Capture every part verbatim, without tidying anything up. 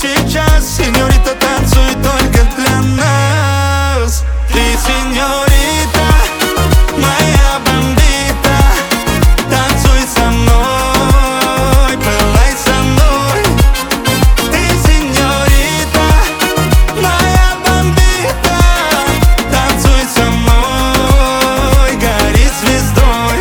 сейчас. Сеньорита, танцуй только для нас. Ты сеньорита, моя бомбита, танцуй со мной, пылай со мной. Ты сеньорита, моя бомбита, танцуй со мной, гори звездой.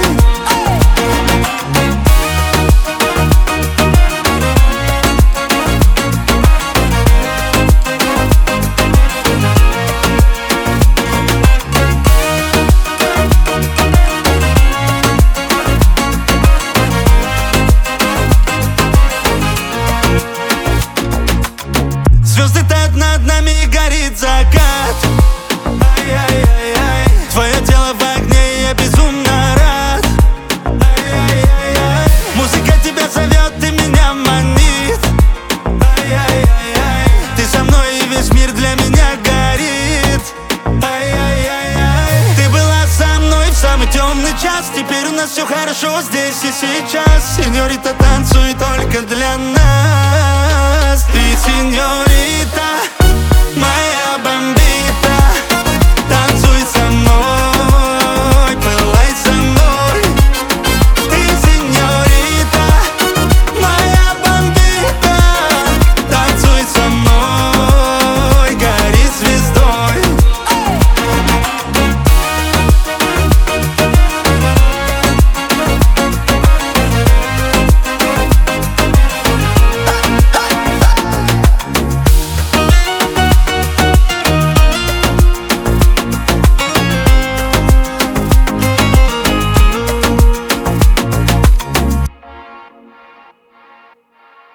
Звезды тают над нами и горит закат. Ай-яй-яй-яй. Твое тело в огне, и я безумно рад. Ай-яй-яй-яй. Музыка тебя зовет, ты меня манит. Ай-яй-яй-яй. Ты со мной, и весь мир для меня горит. Ай-яй-яй-яй. Ты была со мной в самый темный час. Теперь у нас все хорошо здесь и сейчас. Сеньорита, танцуй только для нас.